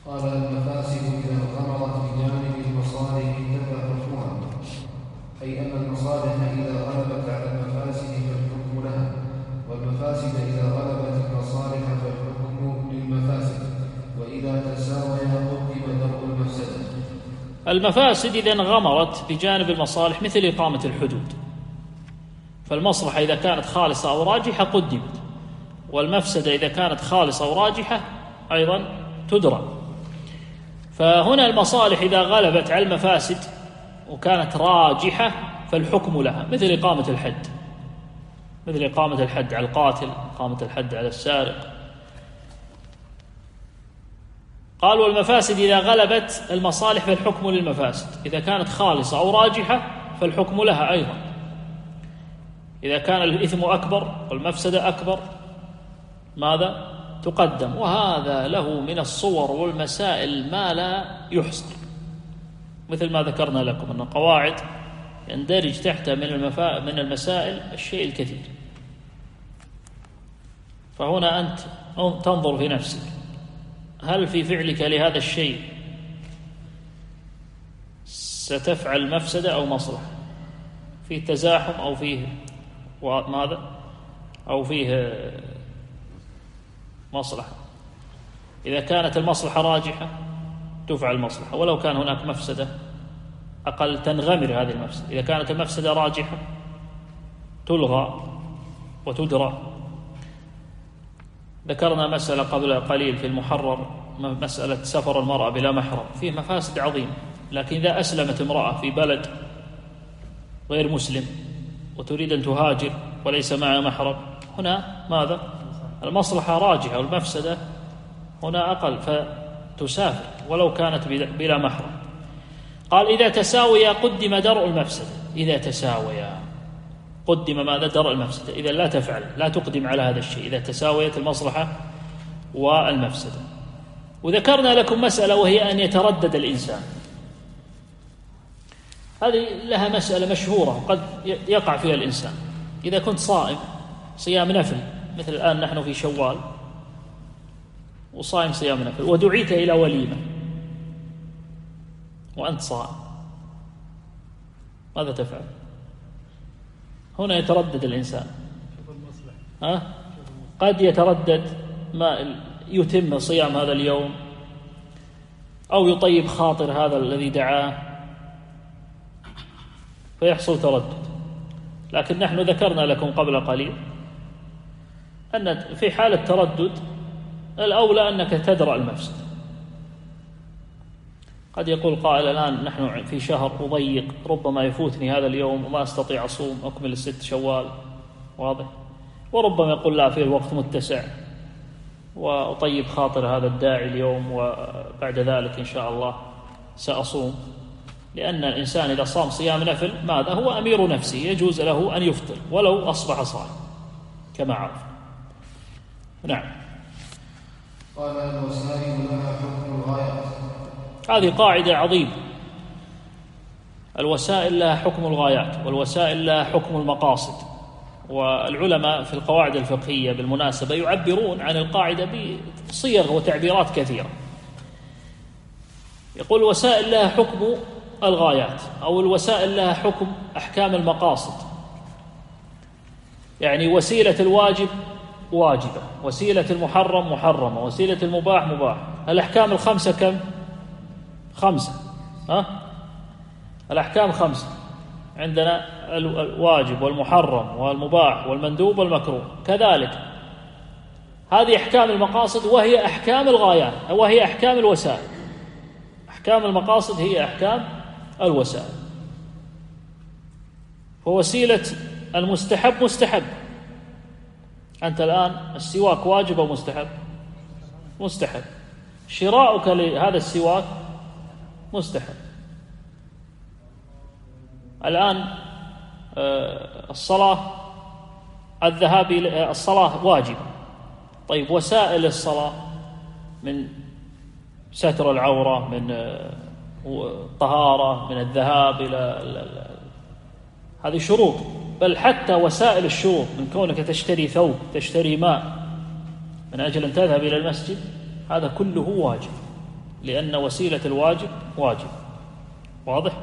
قال المفاسد إذا غمرت بجانب المصالح انتفى حكمها، أي أن المصالح إذا غلبت على المفاسد فالحكم لها، والمفاسد إذا غلبت المصالح فالحكم للمفاسد، وإذا تساويا قدم درء المفسدة. المفاسد إذا انغمرت بجانب المصالح مثل إقامة الحدود، فالمصلحة إذا كانت خالصة أو راجحة قدمت، والمفسدة إذا كانت خالصة أو راجحة أيضا تدرى. فهنا المصالح إذا غلبت على المفاسد وكانت راجحة فالحكم لها، مثل إقامة الحد، مثل إقامة الحد على القاتل، إقامة الحد على السارق. قال والمفاسد إذا غلبت المصالح فالحكم للمفاسد، إذا كانت خالصة أو راجحة فالحكم لها أيضا. إذا كان الإثم أكبر والمفسدة أكبر ماذا؟ تقدم. وهذا له من الصور والمسائل ما لا يحصر، مثل ما ذكرنا لكم أن قواعد يندرج تحتها من المسائل الشيء الكثير. فهنا أنت تنظر في نفسك، هل في فعلك لهذا الشيء ستفعل مفسدة أو مصلحة؟ فيه تزاحم أو فيه ماذا؟ أو فيه مصلحة. إذا كانت المصلحة راجحة تفعل المصلحة ولو كان هناك مفسدة أقل تنغمر هذه المفسدة. إذا كانت المفسدة راجحة تلغى وتدرى. ذكرنا مسألة قبل قليل في المحرر، مسألة سفر المرأة بلا محرم، فيه مفاسد عظيمة، لكن إذا أسلمت امرأة في بلد غير مسلم وتريد أن تهاجر وليس معها محرم، هنا ماذا؟ المصلحة راجحة والمفسدة هنا أقل فتسافر ولو كانت بلا محرم. قال إذا تساويا قدم درء المفسدة، إذا تساويا قدم ماذا؟ درء المفسدة. إذا لا تفعل، لا تقدم على هذا الشيء إذا تساويت المصلحة والمفسدة. وذكرنا لكم مسألة وهي أن يتردد الإنسان، هذه لها مسألة مشهورة قد يقع فيها الإنسان. إذا كنت صائم صيام نفل، مثل الآن نحن في شوال وصائم صيام نفل، ودعيت إلى وليمة وأنت صائم، ماذا تفعل؟ هنا يتردد الإنسان، قد يتردد ما يتم صيام هذا اليوم أو يطيب خاطر هذا الذي دعاه فيحصل تردد. لكن نحن ذكرنا لكم قبل قليل أن في حالة تردد الأولى أنك تدرأ المفسد. قد يقول قائل الآن نحن في شهر أضيق، ربما يفوتني هذا اليوم وما أستطيع أصوم أكمل 6 شوال، واضح؟ وربما يقول لا، في الوقت متسع وأطيب خاطر هذا الداعي اليوم وبعد ذلك إن شاء الله سأصوم. لأن الإنسان إذا صام صيام نفل ماذا؟ هو أمير نفسه، يجوز له أن يفطر ولو أصبح صائم كما عرف. نعم. قال الوسائل لها حكم الغايات. هذه قاعدة عظيمة، الوسائل لها حكم الغايات والوسائل لها حكم المقاصد. والعلماء في القواعد الفقهية بالمناسبة يعبرون عن القاعدة بصيغ وتعبيرات كثيرة. يقول الوسائل لها حكم الغايات، أو الوسائل لها حكم أحكام المقاصد. يعني وسيلة الواجب واجبة، وسيلة المحرم محرمة، وسيلة المباح مباح. الأحكام الخمسة كم؟ 5. الأحكام 5 عندنا: الواجب والمحرم والمباح والمندوب والمكروه. كذلك هذه أحكام المقاصد، وهي أحكام الغايات، وهي أحكام الوسائل. أحكام المقاصد هي أحكام الوسائل. فوسيلة المستحب مستحب. أنت الآن السواك واجب أو مستحب؟ مستحب. شراؤك لهذا السواك مستحب. الآن الصلاة، الذهاب إلى الصلاة واجب. طيب وسائل الصلاة من ستر العورة، من الطهارة، من الذهاب إلى هذه شروط. بل حتى وسائل الشروط، من كونك تشتري ثوب، تشتري ماء من أجل أن تذهب إلى المسجد، هذا كله واجب. لأن وسيلة الواجب واجب. واضح؟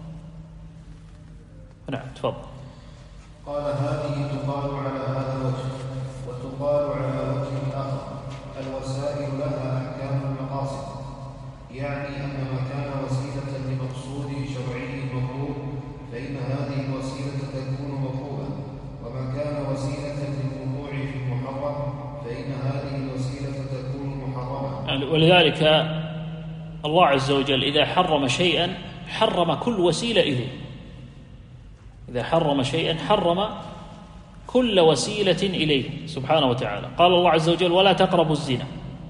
نعم تفضل. قال هذه تقال على هذا الوجه، وتقال على وجه آخر: الوسائل لها أحكام المقاصد، يعني أن ما كان وسيلة لمقصود شرعي مطلوب فإن هذه الوسيلة تكون مطلوبة، وما كان وسيلة للوقوع في المحرم فإن هذه الوسيلة تكون محرمة. ولذلك الله عز وجل إذا حرم شيئا حرم كل وسيلة إليه. إذا حرم شيئا حرم كل وسيلة إليه سبحانه وتعالى. قال الله عز وجل: ولا تقربوا الزنا.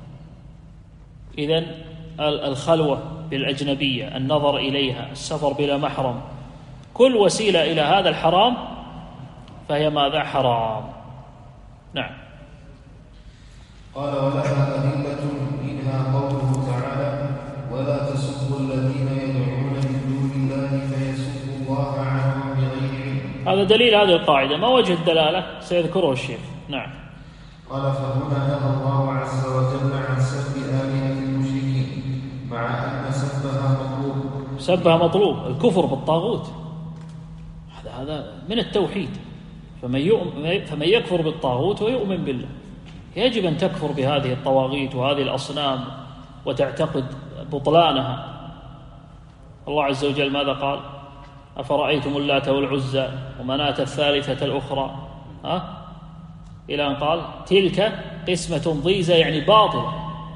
إذن الخلوة بالأجنبية، النظر إليها، السفر بلا محرم، كل وسيلة إلى هذا الحرام فهي ماذا؟ حرام. نعم. قال: ولها أدلة منها قوله تعالى: ولا تسبوا الذين يدعون من دون الله فيسبوا الله عدوا بغير علم. هذا دليل هذه القاعدة. ما وجه الدلالة؟ سيذكره الشيخ. نعم. قال: فهنا نهى الله عز وجل عن سب آلهة المشركين مع أن سبها مطلوب. سبها مطلوب، الكفر بالطاغوت هذا من التوحيد. فمن يكفر بالطاغوت ويؤمن بالله، يجب أن تكفر بهذه الطواغيت وهذه الأصنام وتعتقد بطلانها. الله عز وجل ماذا قال؟ أفرأيتم اللات والعزى ومناة الثالثة الأخرى، إلى أن قال: تلك قسمة ضيزى، يعني باطلة.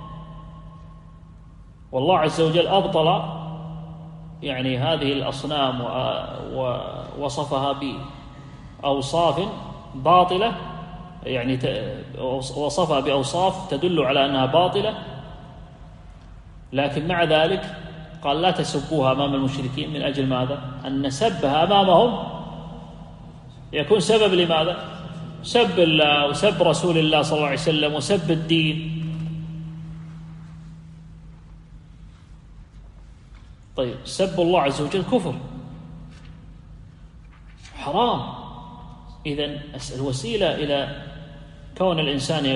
والله عز وجل أبطل يعني هذه الأصنام ووصفها بأوصاف باطلة، يعني وصفها بأوصاف تدل على أنها باطلة، لكن مع ذلك قال: لا تسبوها أمام المشركين. من أجل ماذا؟ أن سبها أمامهم يكون سبب لماذا؟ سب الله وسب رسول الله صلى الله عليه وسلم وسب الدين. طيب، سب الله عز وجل كفر حرام. إذن الوسيلة إلى كون الإنسان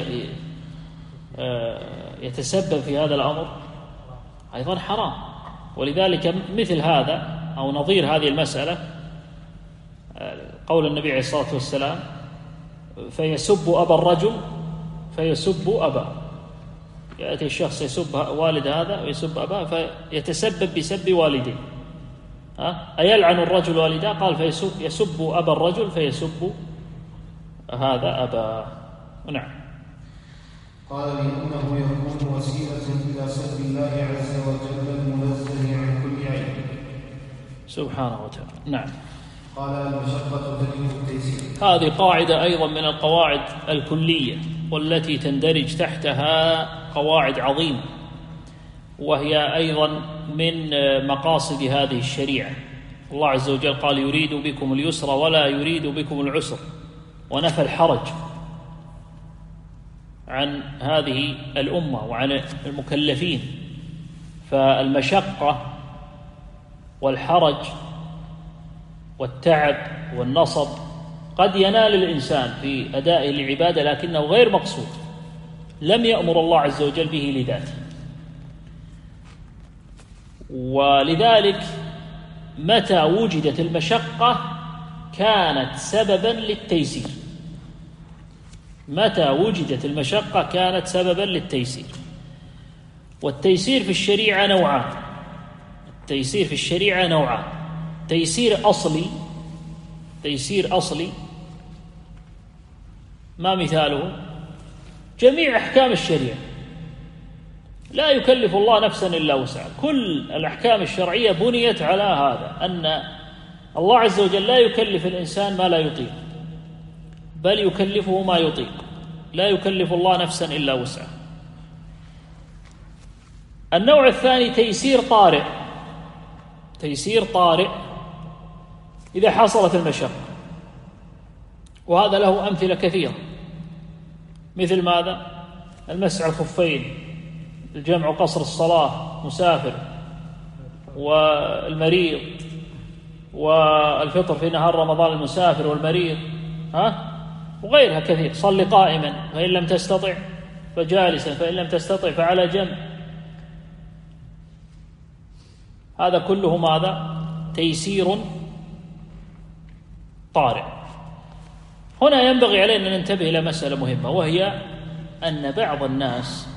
يتسبب في هذا الأمر أيضا حرام. ولذلك مثل هذا أو نظير هذه المسألة قول النبي عليه الصلاة والسلام: فيسب أبا الرجل فيسب أبا. يأتي الشخص يسب والد هذا ويسب أباه فيتسبب بسب والديه. أيلعن الرجل والداه؟ قال: يسب أبا الرجل فيسب هذا أباه. نعم. قال: لأنه يكون وسيلة إلى سب الله عز وجل المنزه عن كل عيب سبحانه وتعالى. نعم. قال: المشقة تجلب التيسير. هذه قاعدة أيضا من القواعد الكلية، والتي تندرج تحتها قواعد عظيمة، وهي أيضا من مقاصد هذه الشريعة. الله عز وجل قال: يريد بكم اليسر ولا يريد بكم العسر، ونفى الحرج عن هذه الأمة وعن المكلفين. فالمشقة والحرج والتعب والنصب قد ينال الإنسان في أداء العبادة، لكنه غير مقصود، لم يأمر الله عز وجل به لذاته. ولذلك متى وجدت المشقة كانت سببا للتيسير. متى وجدت المشقة كانت سببا للتيسير. والتيسير في الشريعة نوعان. التيسير في الشريعة نوعان: تيسير أصلي. ما مثاله؟ جميع أحكام الشريعة لا يكلف الله نفسا إلا وسعها. كل الأحكام الشرعية بنيت على هذا، أن الله عز وجل لا يكلف الإنسان ما لا يطيق، بل يكلفه ما يطيق. لا يكلف الله نفسا إلا وسعها. النوع الثاني تيسير طارئ إذا حصلت المشقة، وهذا له أمثلة كثيرة. مثل ماذا؟ المسح الخفين، الجمع قصر الصلاة، مسافر، والمريض، والفطر في نهار رمضان المسافر والمريض، وغيرها كثير. صل قائما فإن لم تستطع فجالسا، فإن لم تستطع فعلى جنب. هذا كله ماذا؟ تيسير طارئ. هنا ينبغي علينا أن ننتبه إلى مسألة مهمة، وهي أن بعض الناس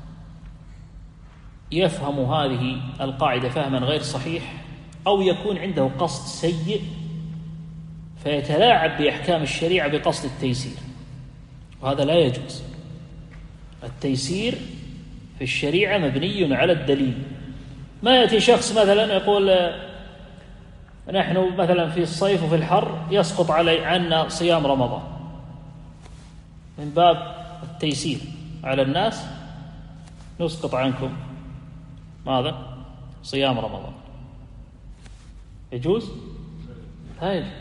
يفهم هذه القاعدة فهما غير صحيح، أو يكون عنده قصد سيء فيتلاعب بأحكام الشريعة بقصد التيسير، وهذا لا يجوز. التيسير في الشريعة مبني على الدليل. ما يأتي شخص مثلا يقول نحن مثلا في الصيف وفي الحر يسقط عنا صيام رمضان، من باب التيسير على الناس نسقط عنكم ماذا؟ صيام رمضان. يجوز؟ لا يجوز.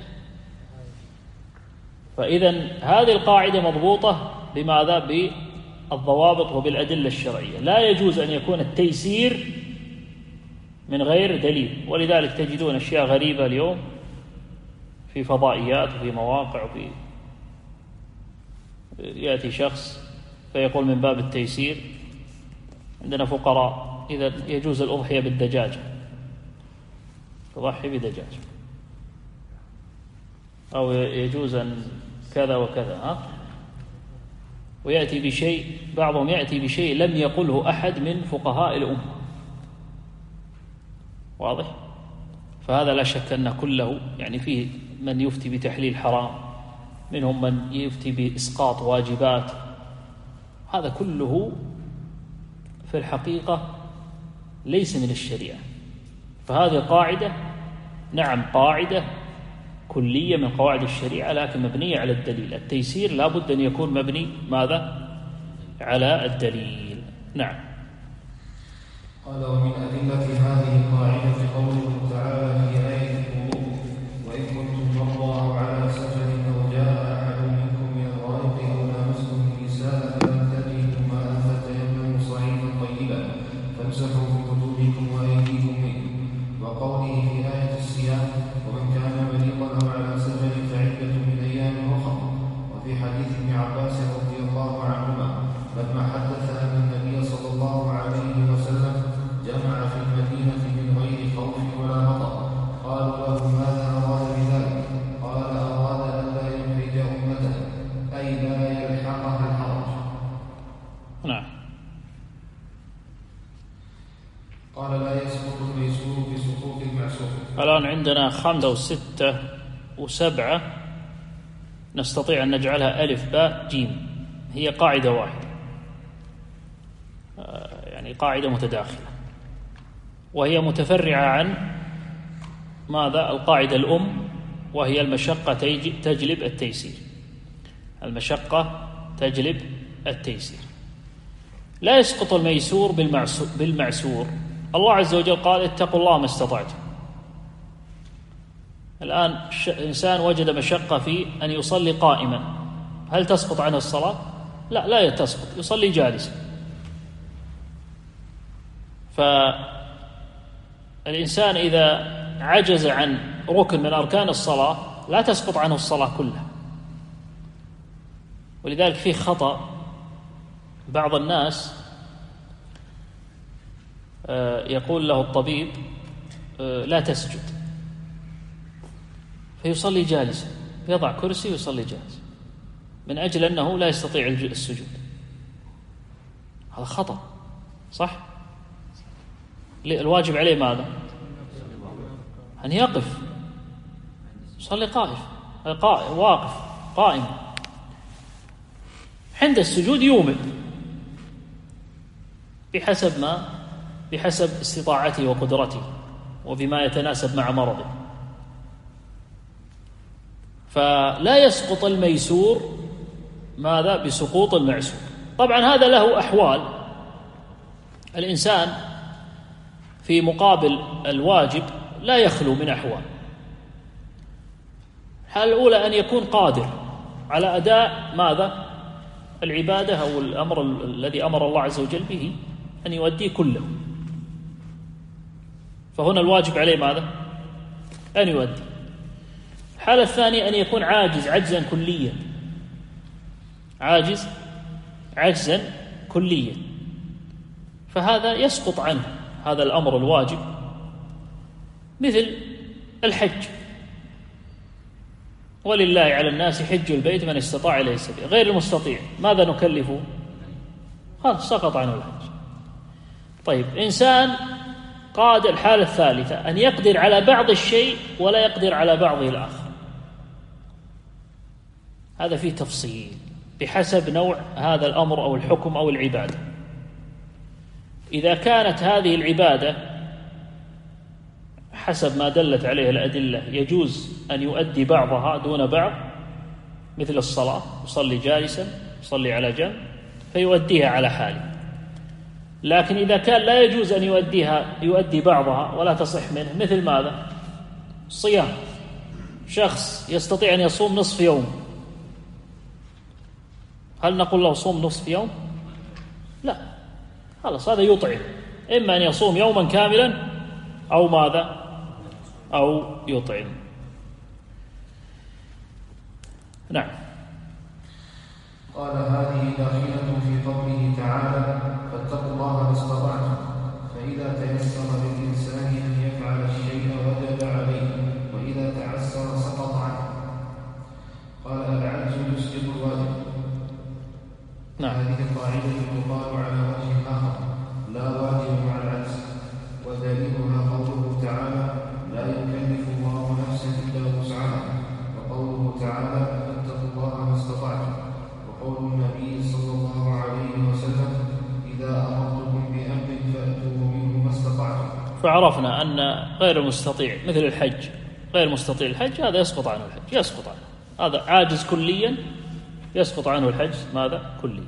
فإذا هذه القاعدة مضبوطة بماذا؟ بالضوابط وبالأدلة الشرعية. لا يجوز أن يكون التيسير من غير دليل. ولذلك تجدون أشياء غريبة اليوم في فضائيات وفي مواقع يأتي شخص فيقول من باب التيسير عندنا فقراء إذا يجوز الأضحية بالدجاجة، تضحي بدجاجة، أو يجوز أن كذا وكذا، ويأتي بشيء، بعضهم يأتي بشيء لم يقله أحد من فقهاء الأمة. واضح؟ فهذا لا شك أن كله يعني فيه من يفتي بتحليل حرام، منهم من يفتي بإسقاط واجبات. هذا كله في الحقيقة ليس من الشريعة. فهذه قاعدة، نعم قاعدة كلية من قواعد الشريعة، لكن مبنية على الدليل. التيسير لا بد أن يكون مبني ماذا؟ على الدليل. نعم. قال ومن أدلة هذه القاعدة قوله تعالى في آية الوضوء وإن كنتم مرضى أو على سفر أو جاء أحد منكم من الغائط أو لامستم النساء فلم تجدوا ماء فتيمموا صعيدا طيبا فامسحوا بوجوهكم وأيديكم منه. وقوله في آية الصيام ومن كان مريضا أو على سفر فعدة من أيام أخرى. وفي حديث ابن عباس رضي الله عنهما لما حدث أن النبي صلى الله عليه وسلم جمع في المدينة من غير خوف ولا مطر قالوا له ماذا أراد بذلك؟ قال أراد أن لا يحرج أمته أي لا يلحقها الحرج. نعم. قال لا يسقط الميسور بسقوط المعسور. الآن عندنا 5 و6 و7 نستطيع أن نجعلها ألف باء جيم، هي قاعدة واحدة، يعني قاعدة متداخلة، وهي متفرعة عن ماذا؟ القاعدة الأم، وهي المشقة تجلب التيسير. المشقة تجلب التيسير. لا يسقط الميسور بالمعسور. الله عز وجل قال اتقوا الله ما استطعتم. الآن إنسان وجد مشقة في أن يصلي قائما، هل تسقط عنه الصلاة؟ لا، لا تسقط، يصلي جالسا. فالإنسان إذا عجز عن ركن من أركان الصلاة لا تسقط عنه الصلاة كلها. ولذلك فيه خطأ بعض الناس يقول له الطبيب لا تسجد، فيصلي جالسا، يضع كرسي ويصلي جالسا من أجل أنه لا يستطيع السجود. هذا خطأ، صح؟ الواجب عليه ماذا؟ أن يقف، يصلي واقف قائم، عند السجود يومئ بحسب استطاعته وقدرته وبما يتناسب مع مرضه. فلا يسقط الميسور ماذا؟ بسقوط المعسور. طبعا هذا له أحوال. الإنسان في مقابل الواجب لا يخلو من أحوال. الحالة الأولى أن يكون قادر على أداء ماذا؟ العبادة أو الأمر الذي أمر الله عز وجل به، أن يؤديه كله. فهنا الواجب عليه ماذا؟ أن يؤدي. الحالة الثانية أن يكون عاجز عجزا كليا، عاجز عجزا كليا، فهذا يسقط عنه هذا الأمر الواجب مثل الحج، ولله على الناس حج البيت من استطاع إليه سبيلا. غير المستطيع ماذا نكلفه؟ خلاص سقط عنه الحج. طيب إنسان قادر، الحالة الثالثة أن يقدر على بعض الشيء ولا يقدر على بعضه الآخر، هذا فيه تفصيل بحسب نوع هذا الأمر أو الحكم أو العبادة. إذا كانت هذه العبادة حسب ما دلت عليه الأدلة يجوز أن يؤدي بعضها دون بعض، مثل الصلاة، يصلي جالسا يصلي على جنب فيؤديها على حاله. لكن إذا كان لا يجوز أن يؤدي بعضها ولا تصح منه، مثل ماذا؟ الصيام. شخص يستطيع أن يصوم نصف يوم، هل نقول له صوم نصف يوم؟ لا، خلاص هذا يطعم، إما أن يصوم يوما كاملا أو ماذا؟ أو يطعم. نعم. قال هذه داخلة في قوله تعالى فاتقوا الله ما استطعتم، فإذا تيسر للإنسان أن يفعل الشيء وجب عليه، وإذا تعسر سقط عنه. قال العجز يسقط الواجب. نعم. هذه القاعدة تقال على وجه آخر: لا واجب مع العجز، ودليلها قوله تعالى لا يكلف الله نفسا إلا وسعها، وقوله تعالى فاتقوا الله ما استطعتم، وقول النبي صلى الله عليه وسلم إذا أمرتكم بأمر فأتوا منه ما استطعتم. فعرفنا أن غير المستطيع مثل الحج، غير مستطيع الحج هذا يسقط عنه الحج، يسقط عنه، هذا عاجز كليا يسقط عنه الحج ماذا؟ كليا.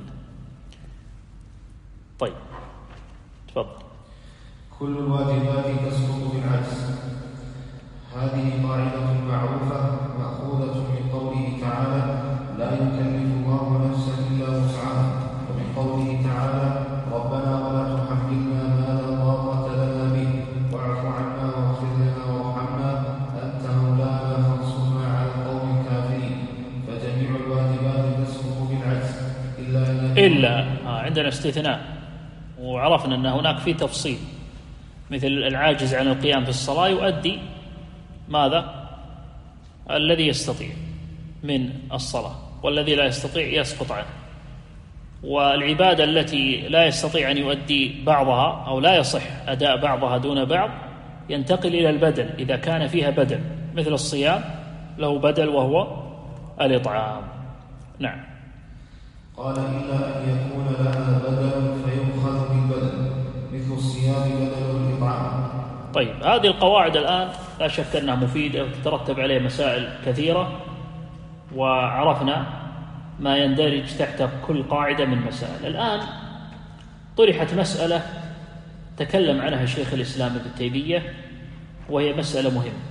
طيب تفضل. كل الواجبات تسقط بالعجز. هذه قاعدة معروفة مأخوذة من قوله تعالى لا يكلف الله نفسا إلا وسعها، ومن قوله تعالى ربنا ولا تحملنا ما لا طاقة لنا به واعف عنا واغفر لنا وارحمنا أنت مولانا فانصرنا على القوم الكافرين. فجميع الواجبات تسقط بالعجز إلا عندنا استثناء، وعرفنا أن هناك في تفصيل، مثل العاجز عن القيام في الصلاة يؤدي ماذا؟ الذي يستطيع من الصلاة، والذي لا يستطيع يسقط عنه. والعبادة التي لا يستطيع أن يؤدي بعضها أو لا يصح أداء بعضها دون بعض ينتقل إلى البدل إذا كان فيها بدل، مثل الصيام له بدل وهو الإطعام. نعم. قال إلا أن يكون لها بدل فيؤخذ بالبدل، مثل الصيام بدل الإطعام. طيب هذه القواعد الآن لا شك أنها مفيدة وتترتب عليها مسائل كثيرة، وعرفنا ما يندرج تحت كل قاعدة من مسائل. الآن طرحت مسألة تكلم عنها شيخ الإسلام ابن تيمية، وهي مسألة مهمة،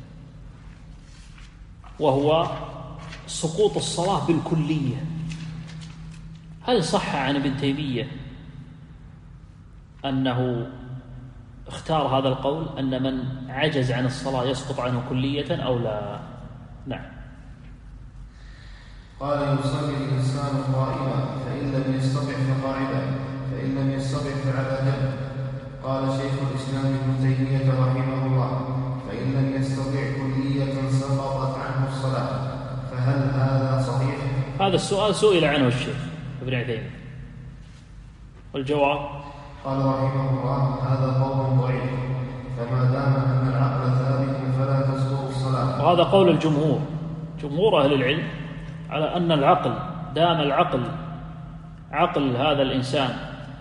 وهو سقوط الصلاة بالكلية. هل صح عن ابن تيمية أنه اختار هذا القول أن من عجز عن الصلاة يسقط عنه كلية أو لا؟ نعم. قال يصلي الإنسان قائما فإن لم يستطع فقاعدا، فإن لم يستطع فعلى جنب. قال شيخ الإسلام ابن تيمية رحمه الله فإن لم يستطع كلية سقطت عنه الصلاة، فهل هذا صحيح؟ هذا السؤال سئل عنه الشيخ ابن عثيمين، والجواب قال رحمه الله هذا قول ضعيف، فما دام أن العقل ثابت فلا تسقط الصلاة. وهذا قول الجمهور، جمهور أهل العلم، على أن العقل دام عقل هذا الإنسان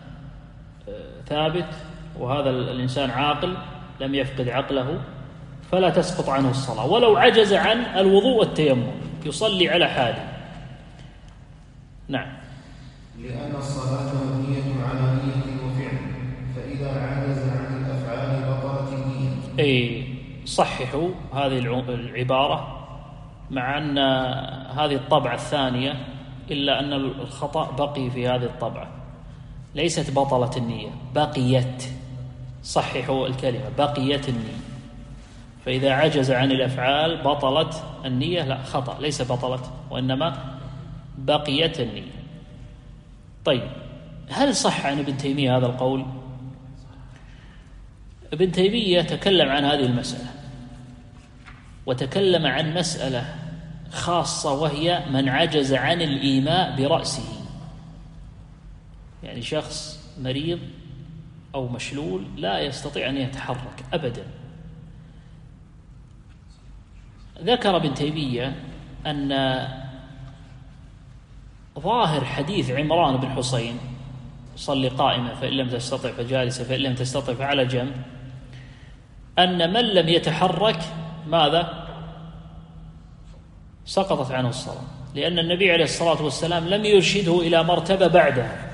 ثابت، وهذا الإنسان عاقل لم يفقد عقله، فلا تسقط عنه الصلاة ولو عجز عن الوضوء والتيمم، يصلي على حاله. نعم. لأن الصلاة مبنية على نية وفعل، فإذا عجز عن الأفعال بطلت النية. صححوا هذه العبارة، مع أن هذه الطبعة الثانية إلا أن الخطأ بقي في هذه الطبعة، ليست بطلت النية، بقيت. صححوا الكلمة بقيت النية، فإذا عجز عن الأفعال بطلت النية، لا، خطأ، ليس بطلت وإنما بقيت النية. طيب هل صح عن ابن تيمية هذا القول؟ ابن تيمية تكلم عن هذه المسألة، وتكلم عن مسألة خاصة وهي من عجز عن الإيماء برأسه، يعني شخص مريض أو مشلول لا يستطيع أن يتحرك أبدا. ذكر ابن تيمية أن ظاهر حديث عمران بن حسين صلي قائمة فإن لم تستطع فجالسة فإن لم تستطع فعلى جنب، أن من لم يتحرك ماذا؟ سقطت عنه الصلاة، لأن النبي عليه الصلاة والسلام لم يرشده إلى مرتبة بعدها.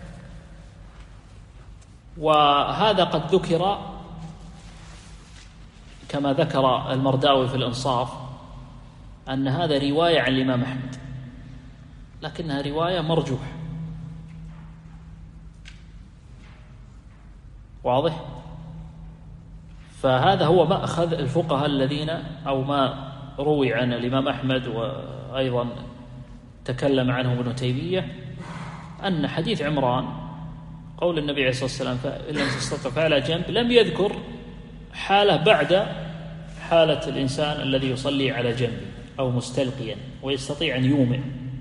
وهذا قد ذكر كما ذكر المرداوي في الإنصاف أن هذا رواية عن الإمام أحمد، لكنها رواية مرجوحة. واضح؟ فهذا هو مأخذ الفقهاء الذين أو ما روي عن الإمام أحمد وأيضا تكلم عنه ابن تيمية، أن حديث عمران قول النبي عليه الصلاة والسلام فإن لم تستطع فعلى جنب لم يذكر حالة بعد حالة الإنسان الذي يصلي على جنب أو مستلقيا ويستطيع أن يومئ.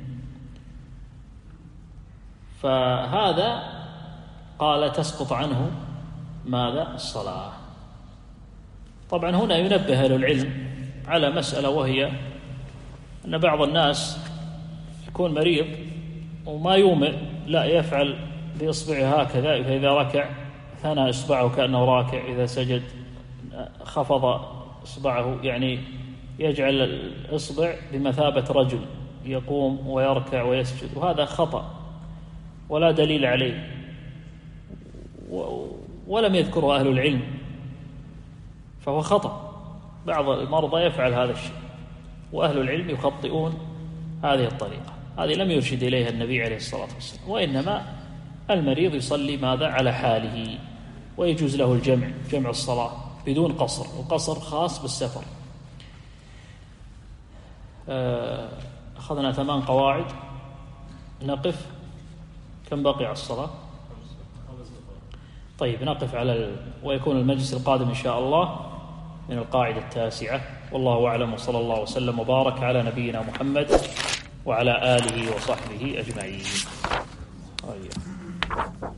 فهذا قال تسقط عنه ماذا؟ الصلاة. طبعا هنا ينبه أهل العلم على مسألة، وهي أن بعض الناس يكون مريض وما يومئ، لا يفعل بإصبعه هكذا، فإذا ركع ثنى إصبعه كأنه راكع، إذا سجد خفض إصبعه، يعني يجعل الإصبع بمثابة رجل يقوم ويركع ويسجد، وهذا خطأ ولا دليل عليه ولم يذكره أهل العلم، فهو خطأ. بعض المرضى يفعل هذا الشيء وأهل العلم يخطئون هذه الطريقة، هذه لم يرشد إليها النبي عليه الصلاة والسلام، وإنما المريض يصلي ماذا؟ على حاله، ويجوز له الجمع، جمع الصلاة بدون قصر، وقصر خاص بالسفر. أخذنا 8 قواعد، نقف كم بقي على الصلاة؟ طيب نقف على ويكون المجلس القادم إن شاء الله من القاعدة 9. والله أعلم، وصلى الله وسلم وبارك على نبينا محمد وعلى آله وصحبه أجمعين.